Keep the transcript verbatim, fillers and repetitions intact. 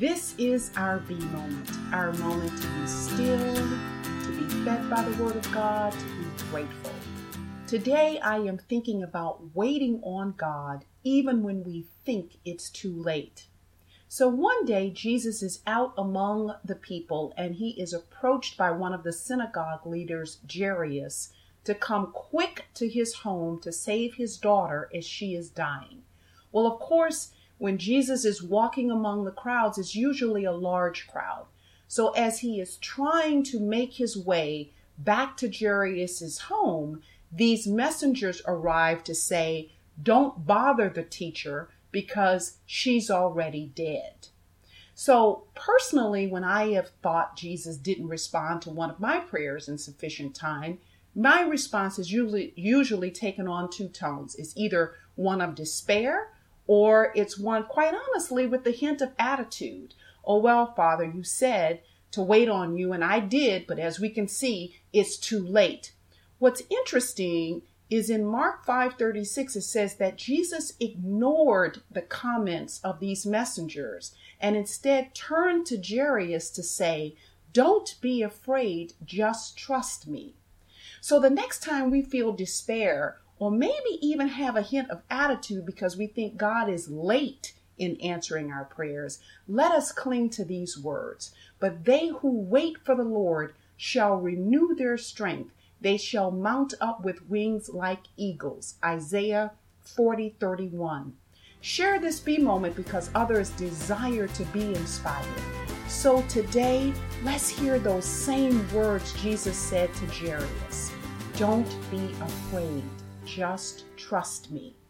This is our B moment, our moment to be still, to be fed by the Word of God, to be grateful. Today I am thinking about waiting on God even when we think it's too late. So one day Jesus is out among the people and he is approached by one of the synagogue leaders, Jairus, to come quick to his home to save his daughter as she is dying. Well, of course, when Jesus is walking among the crowds, it's usually a large crowd. So as he is trying to make his way back to Jairus' home, these messengers arrive to say, don't bother the teacher because she's already dead. So personally, when I have thought Jesus didn't respond to one of my prayers in sufficient time, my response is usually, usually taken on two tones. It's either one of despair, or it's one, quite honestly, with the hint of attitude. Oh, well, Father, you said to wait on you, and I did, but as we can see, it's too late. What's interesting is in Mark five thirty-six, it says that Jesus ignored the comments of these messengers and instead turned to Jairus to say, don't be afraid, just trust me. So the next time we feel despair, or maybe even have a hint of attitude because we think God is late in answering our prayers, let us cling to these words. But they who wait for the Lord shall renew their strength. They shall mount up with wings like eagles. Isaiah forty thirty-one. Share this B moment because others desire to be inspired. So today, let's hear those same words Jesus said to Jairus. Don't be afraid. Just trust me.